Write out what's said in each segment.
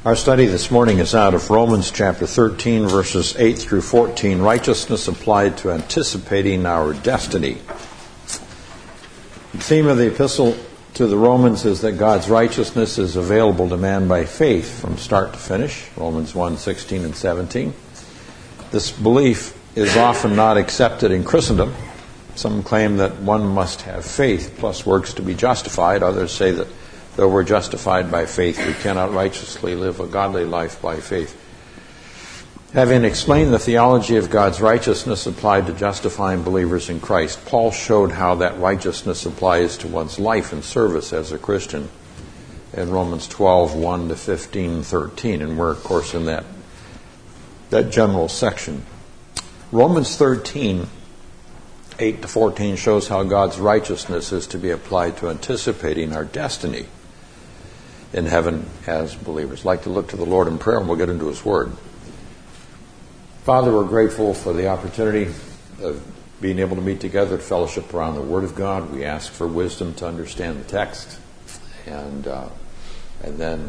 Our study this morning is out of Romans chapter 13, verses 8 through 14, righteousness applied to anticipating our destiny. The theme of the epistle to the Romans is that God's righteousness is available to man by faith from start to finish, Romans 1:16 and 17. This belief is often not accepted in Christendom. Some claim that one must have faith plus works to be justified. Others say that though we're justified by faith, we cannot righteously live a godly life by faith. Having explained the theology of God's righteousness applied to justifying believers in Christ, Paul showed how that righteousness applies to one's life and service as a Christian in Romans 12:1 to 15:13, and we're, of course, in that general section. Romans 13:8 to 14 shows how God's righteousness is to be applied to anticipating our destiny in heaven as believers. I'd like to look to the Lord in prayer, and we'll get into His Word. Father, we're grateful for the opportunity of being able to meet together to fellowship around the Word of God. We ask for wisdom to understand the text, and then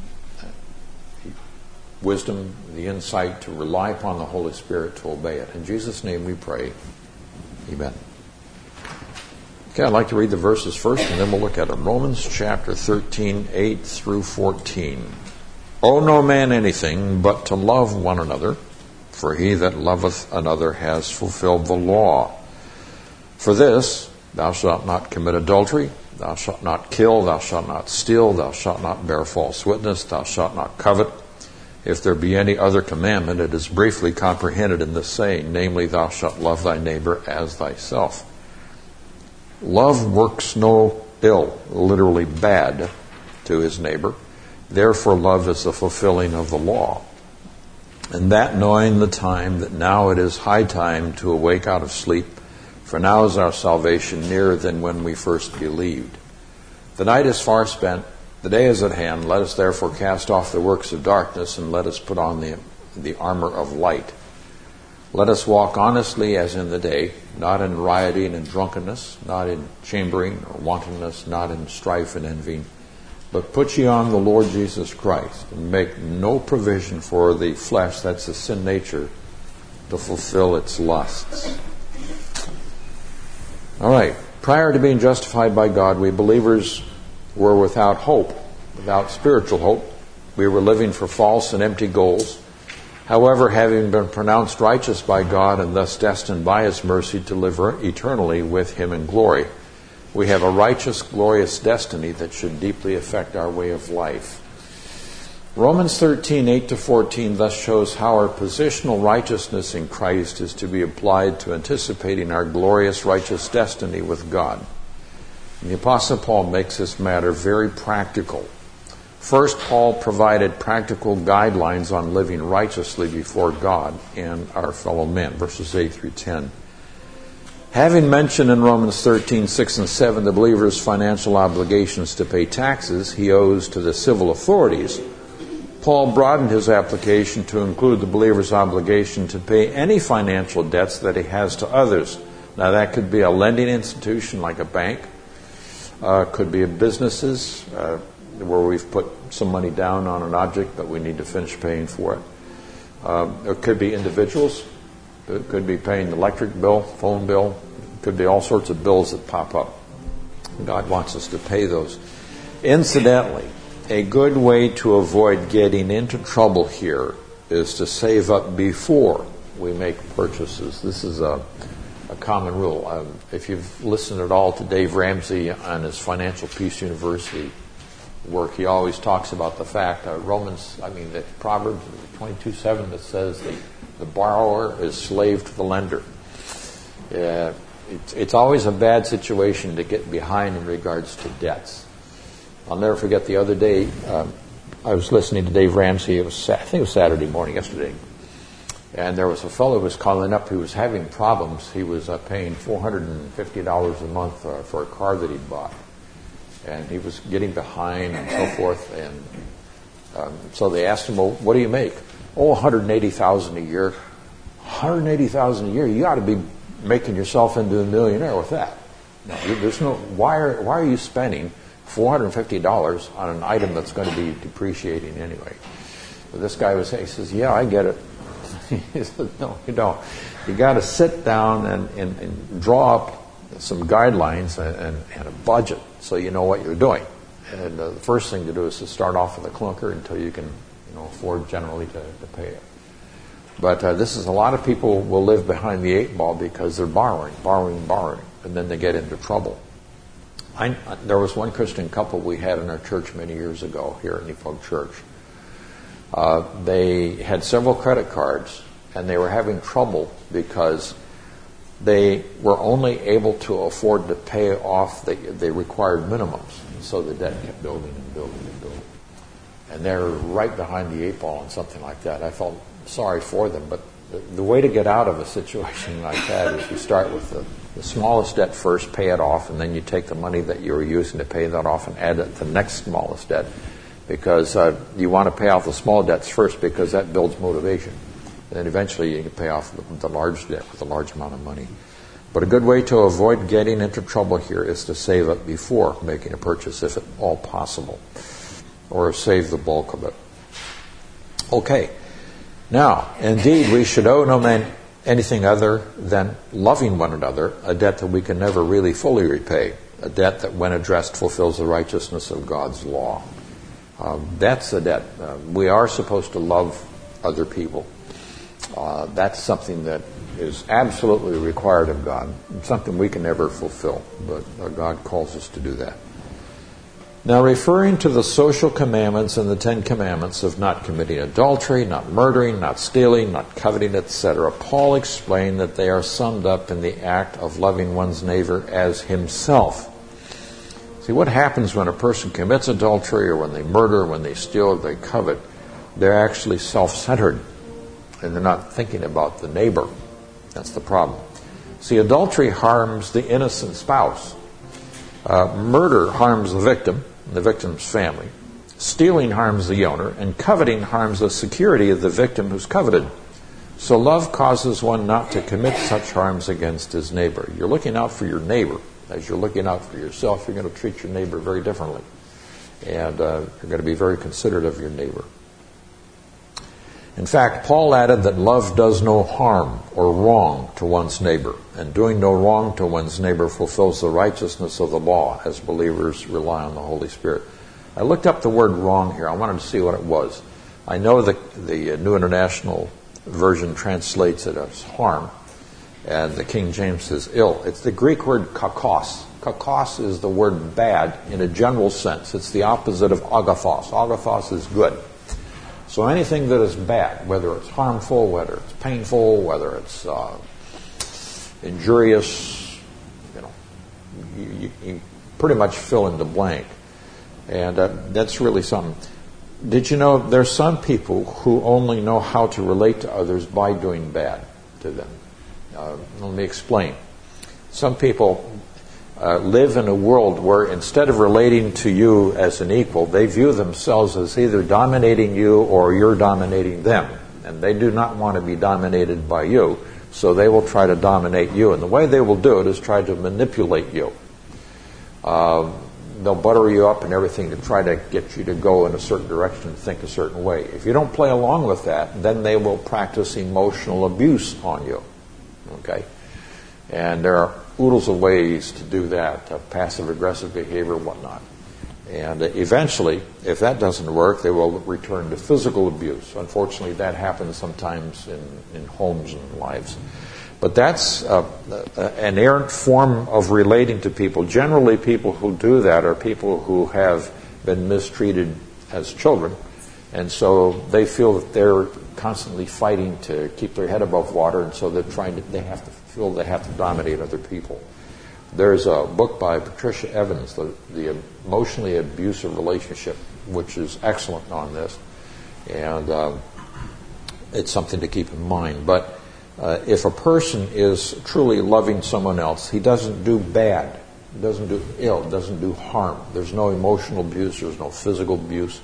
wisdom, the insight to rely upon the Holy Spirit to obey it. In Jesus' name we pray. Amen. Okay, I'd like to read the verses first, and then we'll look at them. Romans chapter 13, 8 through 14. Owe no man anything but to love one another, for he that loveth another has fulfilled the law. For this, thou shalt not commit adultery, thou shalt not kill, thou shalt not steal, thou shalt not bear false witness, thou shalt not covet. If there be any other commandment, it is briefly comprehended in this saying, namely, thou shalt love thy neighbor as thyself. Love works no ill, literally bad, to his neighbor. Therefore, love is the fulfilling of the law. And that knowing the time, that now it is high time to awake out of sleep, for now is our salvation nearer than when we first believed. The night is far spent, the day is at hand. Let us therefore cast off the works of darkness, and let us put on the armor of light. Let us walk honestly as in the day, not in rioting and drunkenness, not in chambering or wantonness, not in strife and envying, but put ye on the Lord Jesus Christ, and make no provision for the flesh, that's the sin nature, to fulfill its lusts. All right. Prior to being justified by God, we believers were without hope, without spiritual hope. We were living for false and empty goals. However, having been pronounced righteous by God and thus destined by His mercy to live eternally with Him in glory, we have a righteous, glorious destiny that should deeply affect our way of life. Romans 13, 8 to 14 thus shows how our positional righteousness in Christ is to be applied to anticipating our glorious, righteous destiny with God. And the Apostle Paul makes this matter very practical. First, Paul provided practical guidelines on living righteously before God and our fellow men, verses 8 through 10. Having mentioned in Romans 13, 6 and 7 the believer's financial obligations to pay taxes he owes to the civil authorities, Paul broadened his application to include the believer's obligation to pay any financial debts that he has to others. Now that could be a lending institution like a bank, could be businesses, where we've put some money down on an object, but we need to finish paying for it. It could be individuals. It could be paying the electric bill, phone bill. It could be all sorts of bills that pop up. God wants us to pay those. Incidentally, a good way to avoid getting into trouble here is to save up before we make purchases. This is a common rule. If you've listened at all to Dave Ramsey on his Financial Peace University work, he always talks about the fact that Proverbs 22:7 that says the borrower is slave to the lender. It's always a bad situation to get behind in regards to debts. I'll never forget the other day, I was listening to Dave Ramsey. I think it was Saturday morning, yesterday. And there was a fellow who was calling up who was having problems. He was paying $450 a month for a car that he'd bought. And he was getting behind and so forth. And so they asked him, well, what do you make? Oh, $180,000 a year. $180,000 a year? You ought to be making yourself into a millionaire with that. No, there's no. Why are you spending $450 on an item that's going to be depreciating anyway? But this guy was saying, he says, yeah, I get it. He said, no, you don't. You got to sit down and draw up some guidelines and a budget so you know what you're doing. And the first thing to do is to start off with a clunker until you can afford generally to pay it. But this is a lot of people will live behind the eight ball because they're borrowing, and then they get into trouble. There was one Christian couple we had in our church many years ago here at Nepog Church. They had several credit cards, and they were having trouble because they were only able to afford to pay off the required minimums. So the debt kept building and building and building. And they're right behind the eight ball on something like that. I felt sorry for them, but the way to get out of a situation like that is you start with the smallest debt first, pay it off, and then you take the money that you were using to pay that off and add it to the next smallest debt, because you want to pay off the small debts first because that builds motivation. And then eventually you can pay off the large debt with a large amount of money. But a good way to avoid getting into trouble here is to save up before making a purchase, if at all possible, or save the bulk of it. Okay. Now, indeed, we should owe no man anything other than loving one another, a debt that we can never really fully repay, a debt that, when addressed, fulfills the righteousness of God's law. That's the debt. We are supposed to love other people. That's something that is absolutely required of God, something we can never fulfill, but God calls us to do that. Now, referring to the social commandments in the Ten Commandments of not committing adultery, not murdering, not stealing, not coveting, etc., Paul explained that they are summed up in the act of loving one's neighbor as himself. See, what happens when a person commits adultery, or when they murder, or when they steal, or they covet? They're actually self-centered, and they're not thinking about the neighbor. That's the problem. See, adultery harms the innocent spouse. Murder harms the victim's family. Stealing harms the owner, and coveting harms the security of the victim who's coveted. So love causes one not to commit such harms against his neighbor. You're looking out for your neighbor. As you're looking out for yourself, you're going to treat your neighbor very differently. And you're going to be very considerate of your neighbor. In fact, Paul added that love does no harm or wrong to one's neighbor, and doing no wrong to one's neighbor fulfills the righteousness of the law as believers rely on the Holy Spirit. I looked up the word wrong here. I wanted to see what it was. I know that the New International Version translates it as harm, and the King James says ill. It's the Greek word kakos. Kakos is the word bad in a general sense. It's the opposite of agathos. Agathos is good. So anything that is bad, whether it's harmful, whether it's painful, whether it's injurious, you pretty much fill in the blank. And that's really something. Did you know there's some people who only know how to relate to others by doing bad to them? Let me explain. Some people live in a world where instead of relating to you as an equal, they view themselves as either dominating you or you're dominating them. And they do not want to be dominated by you, so they will try to dominate you. And the way they will do it is try to manipulate you. They'll butter you up and everything to try to get you to go in a certain direction and think a certain way. If you don't play along with that, then they will practice emotional abuse on you. Okay? And there are oodles of ways to do that, passive-aggressive behavior, whatnot. And eventually, if that doesn't work, they will return to physical abuse. Unfortunately, that happens sometimes in homes and lives. But that's an errant form of relating to people. Generally, people who do that are people who have been mistreated as children, and so they feel that they're constantly fighting to keep their head above water, and so they have to dominate other people. There's a book by Patricia Evans, the Emotionally Abusive Relationship, which is excellent on this, and it's something to keep in mind. But if a person is truly loving someone else, he doesn't do bad, doesn't do ill, doesn't do harm. There's no emotional abuse, there's no physical abuse.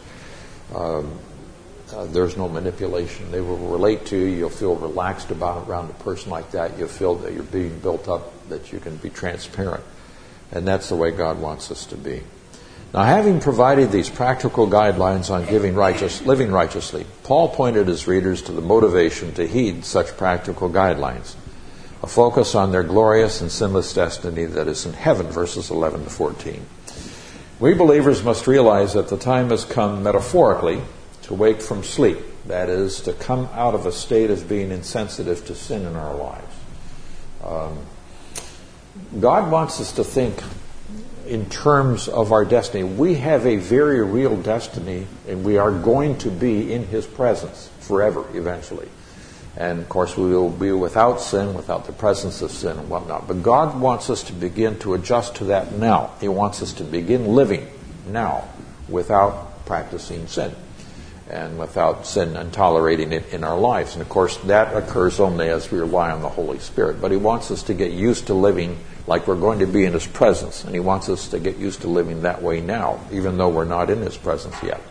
There's no manipulation. They will relate to you. You'll feel relaxed around a person like that. You'll feel that you're being built up, that you can be transparent. And that's the way God wants us to be. Now, having provided these practical guidelines on living righteously, Paul pointed his readers to the motivation to heed such practical guidelines, a focus on their glorious and sinless destiny that is in heaven, verses 11 to 14. We believers must realize that the time has come, metaphorically, to wake from sleep. That is, to come out of a state of being insensitive to sin in our lives. God wants us to think in terms of our destiny. We have a very real destiny, and we are going to be in His presence forever, eventually. And, of course, we will be without sin, without the presence of sin and whatnot. But God wants us to begin to adjust to that now. He wants us to begin living now without practicing sin and without sin and tolerating it in our lives. And, of course, that occurs only as we rely on the Holy Spirit. But He wants us to get used to living like we're going to be in His presence. And He wants us to get used to living that way now, even though we're not in His presence yet.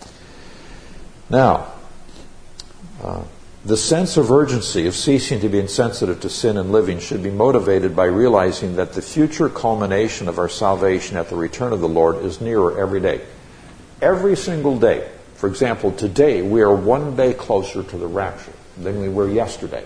Now, the sense of urgency of ceasing to be insensitive to sin and living should be motivated by realizing that the future culmination of our salvation at the return of the Lord is nearer every day. Every single day. For example, today we are one day closer to the rapture than we were yesterday.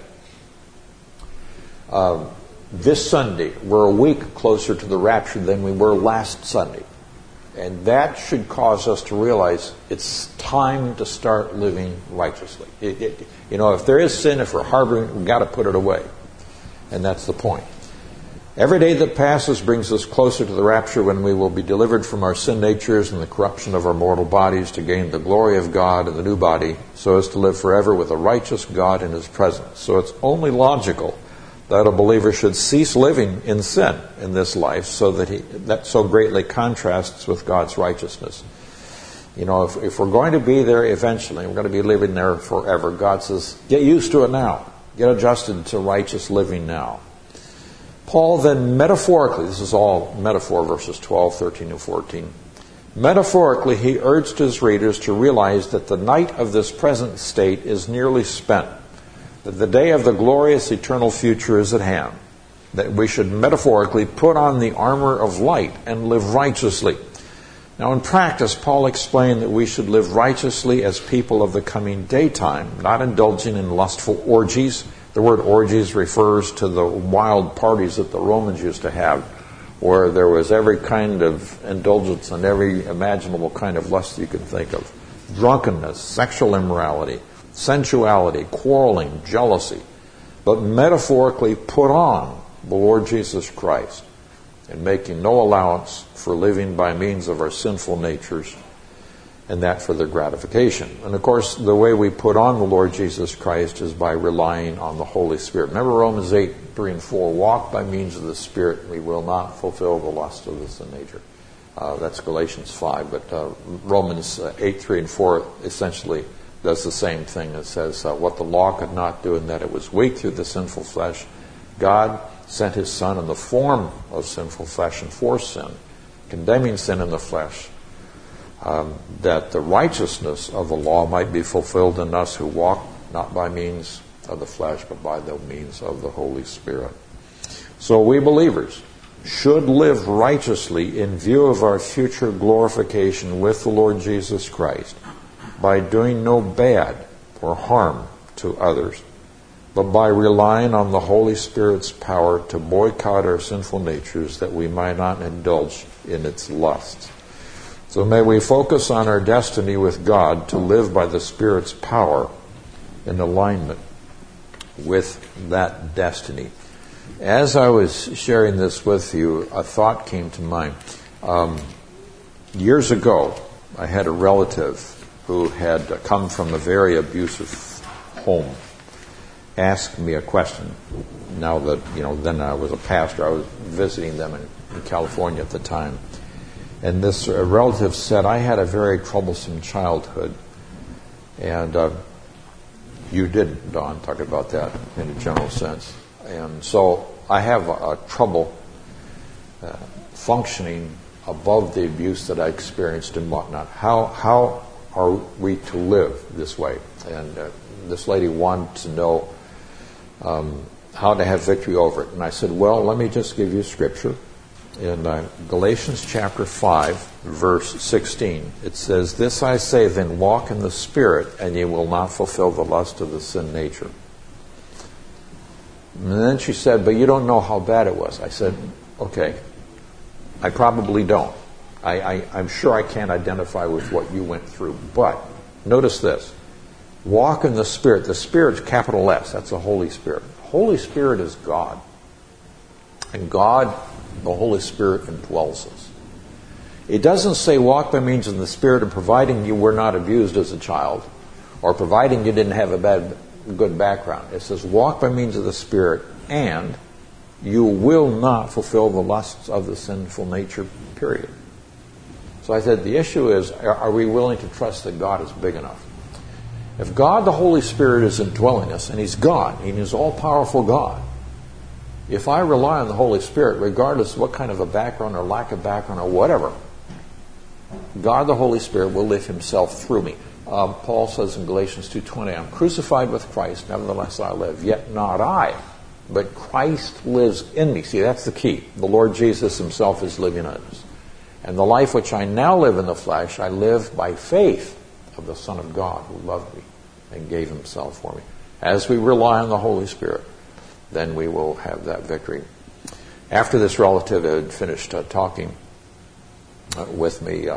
This Sunday, we're a week closer to the rapture than we were last Sunday. And that should cause us to realize it's time to start living righteously. If there is sin, if we're harboring, we've got to put it away. And that's the point. Every day that passes brings us closer to the rapture, when we will be delivered from our sin natures and the corruption of our mortal bodies to gain the glory of God in the new body, so as to live forever with a righteous God in His presence. So it's only logical that a believer should cease living in sin in this life, so that so greatly contrasts with God's righteousness. If we're going to be there eventually, we're going to be living there forever, God says, get used to it now. Get adjusted to righteous living now. Paul then metaphorically, this is all metaphor, verses 12, 13, and 14. Metaphorically, he urged his readers to realize that the night of this present state is nearly spent, that the day of the glorious eternal future is at hand, that we should metaphorically put on the armor of light and live righteously. Now, in practice, Paul explained that we should live righteously as people of the coming daytime, not indulging in lustful orgies. The word orgies refers to the wild parties that the Romans used to have, where there was every kind of indulgence and every imaginable kind of lust you could think of. Drunkenness, sexual immorality, sensuality, quarreling, jealousy. But metaphorically put on the Lord Jesus Christ, and making no allowance for living by means of our sinful natures, and that for their gratification. And of course, the way we put on the Lord Jesus Christ is by relying on the Holy Spirit. Remember Romans 8, 3 and 4, walk by means of the Spirit, we will not fulfill the lust of the sin nature. That's Galatians 5, but Romans 8, 3 and 4 essentially does the same thing. It says, what the law could not do, in that it was weak through the sinful flesh, God sent His Son in the form of sinful flesh and for sin, condemning sin in the flesh, that the righteousness of the law might be fulfilled in us who walk not by means of the flesh, but by the means of the Holy Spirit. So we believers should live righteously in view of our future glorification with the Lord Jesus Christ, by doing no bad or harm to others, but by relying on the Holy Spirit's power to boycott our sinful natures, that we might not indulge in its lusts. So may we focus on our destiny with God to live by the Spirit's power in alignment with that destiny. As I was sharing this with you, a thought came to mind. Years ago, I had a relative who had come from a very abusive home asked me a question. Now that, then I was a pastor, I was visiting them in California at the time. And this relative said, I had a very troublesome childhood. And you did, Don, talk about that in a general sense. And so I have a trouble functioning above the abuse that I experienced and whatnot. How are we to live this way? And this lady wanted to know how to have victory over it. And I said, well, let me just give you Scripture. In Galatians chapter 5, verse 16, it says, "This I say, then walk in the Spirit, and ye will not fulfill the lust of the sin nature." And then she said, "But you don't know how bad it was." I said, "Okay, I probably don't. I'm sure I can't identify with what you went through. But notice this. Walk in the Spirit. The Spirit's capital S. That's the Holy Spirit. The Holy Spirit is God. And God, the Holy Spirit, indwells us. It doesn't say walk by means of the Spirit, and providing you were not abused as a child, or providing you didn't have a good background. It says walk by means of the Spirit, and you will not fulfill the lusts of the sinful nature, period. So I said the issue is, are we willing to trust that God is big enough? If God, the Holy Spirit, is indwelling us, and He's God, He is all-powerful God, if I rely on the Holy Spirit, regardless of what kind of a background or lack of background or whatever, God, the Holy Spirit, will live Himself through me. Paul says in Galatians 2:20, "I'm crucified with Christ, nevertheless I live. Yet not I, but Christ lives in me." See, that's the key. The Lord Jesus Himself is living in us. "And the life which I now live in the flesh, I live by faith of the Son of God, who loved me and gave Himself for me." As we rely on the Holy Spirit, then we will have that victory. After this relative had finished talking with me,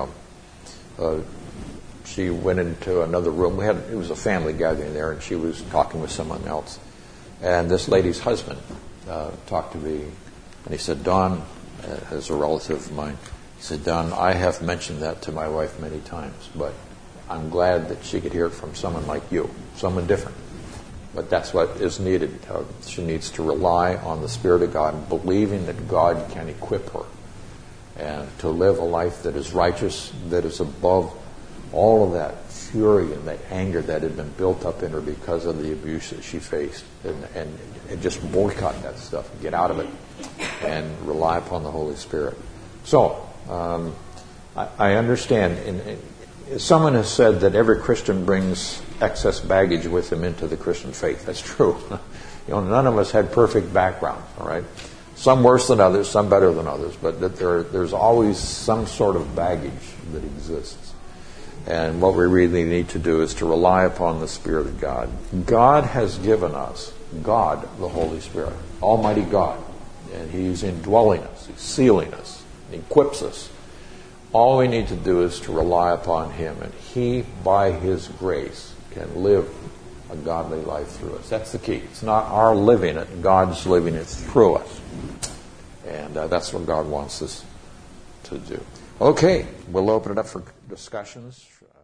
she went into another room. It was a family gathering there, and she was talking with someone else. And this lady's husband talked to me, and he said, "Don," as a relative of mine, he said, "Don, I have mentioned that to my wife many times, but I'm glad that she could hear it from someone like you, someone different." But that's what is needed. She needs to rely on the Spirit of God, believing that God can equip her, and to live a life that is righteous, that is above all of that fury and that anger that had been built up in her because of the abuse that she faced, and just boycott that stuff, get out of it, and rely upon the Holy Spirit. So, I understand. Someone has said that every Christian brings excess baggage with him into the Christian faith. That's true. None of us had perfect backgrounds, all right? Some worse than others, some better than others, but that there's always some sort of baggage that exists. And what we really need to do is to rely upon the Spirit of God. God has given us, God, the Holy Spirit, Almighty God, and He's indwelling us, He's sealing us, He equips us. All we need to do is to rely upon Him, and He, by His grace, can live a godly life through us. That's the key. It's not our living it, God's living it through us. And that's what God wants us to do. Okay, we'll open it up for discussions.